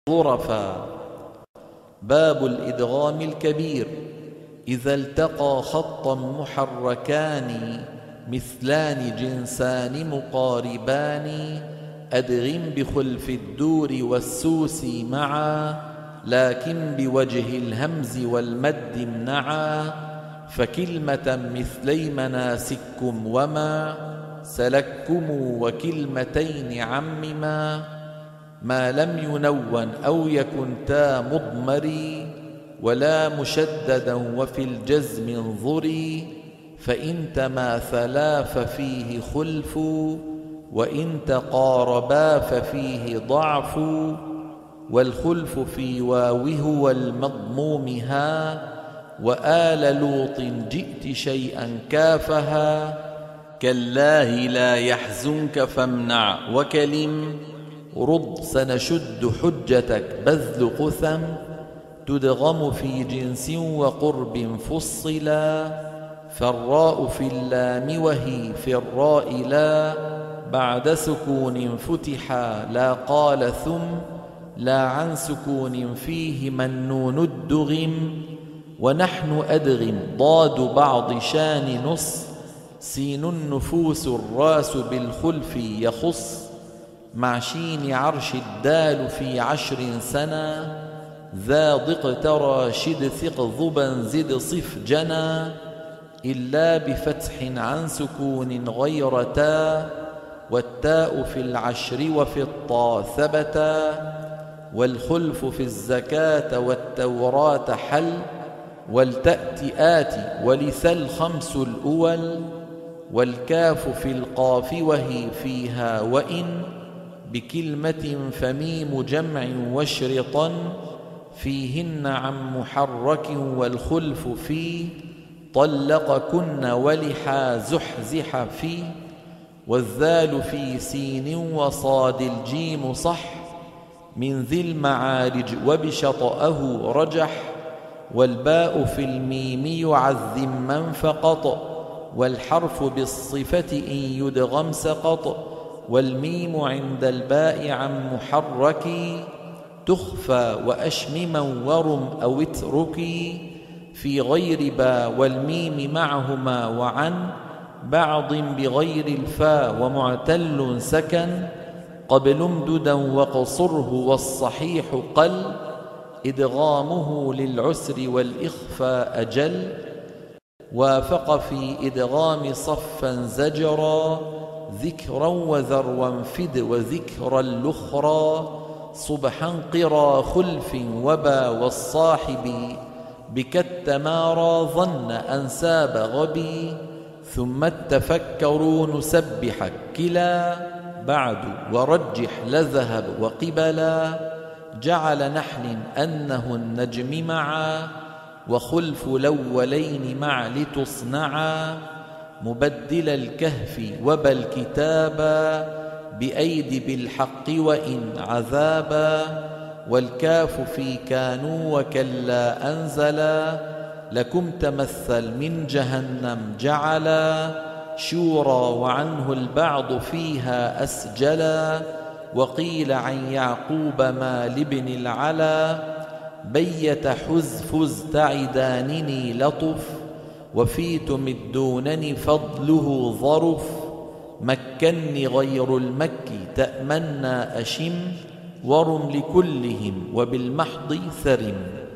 ظرفا. باب الإدغام الكبير. إذا التقى خطا محركان مثلان جنسان مقاربان أدغم بخلف الدور والسوس معا لكن بوجه الهمز والمد امنعا. فكلمة مثلي مناسككم وما سلككم وكلمتين عمما ما لم ينون أو يكن تا مضمري ولا مشددا وفي الجزم انظري. فإن تماثلا ففيه خلف وإن تقاربا ففيه ضعف. والخلف في واو هو المضمومها وآل لوط جئت شيئا كافها. كالله لا يحزنك فامنع وكلم رد سنشد حجتك بذل قثم. تدغم في جنس وقرب فصلا فالراء في اللام وهي في الراء لا بعد سكون فتحا لا قال ثم لا عن سكون فيه منون الدغم. ونحن أدغم ضاد بعض شان نص سين النفوس الراس بالخلف يخص. مع شين عرش الدال في 10 سنة ذا ضق ترى شد ثق ضبا زد صف جنا. إلا بفتح عن سكون غير تا والتاء في 10 وفي الطا ثبتا. والخلف في الزكاة والتوراة حل والتأت آتي ولث الخمس الأول. والكاف في القاف وهي فيها وإن بكلمة فميم جمع واشرطا فيهن عن محرك والخلف فيه طلقكن ولحا زحزح فيه. والذال في سين وصاد الجيم صح من ذي المعارج وبشطأه رجح. والباء في الميم يعذم من فقط والحرف بالصفة إن يدغم سقط. والميم عند الباء عن محرك تخفى وأشمما ورم أو اتركي في غير با والميم معهما وعن بعض بغير الفا ومعتل سكن قبل امددا وقصره والصحيح قل. إدغامه للعسر والإخفاء أجل. وافق في إدغام صفا زجرا ذكرا وذروا فد وذكرا الأخرى. صبحا قرى خلف وبا والصاحب بكالتمارى ظن أنساب غبي. ثم التفكرون سبح كلا بعد ورجح لذهب وقبلا. جعل نحل أنه النجم معا وخلف الأولين مع لتصنعا. مبدل الكهف وبا الكتابا بأيد بالحق وإن عذابا. والكاف في كانوا وكلا أنزلا لكم تمثل من جهنم جعلا. شورى وعنه البعض فيها أسجلا. وقيل عن يعقوب ما لابن العلا بيت حز فز تعدانني لطف. وفي تمدونني فضله ظرف. مكني غير المكي تأمنا أشم ورم لكلهم وبالمحض ثرم.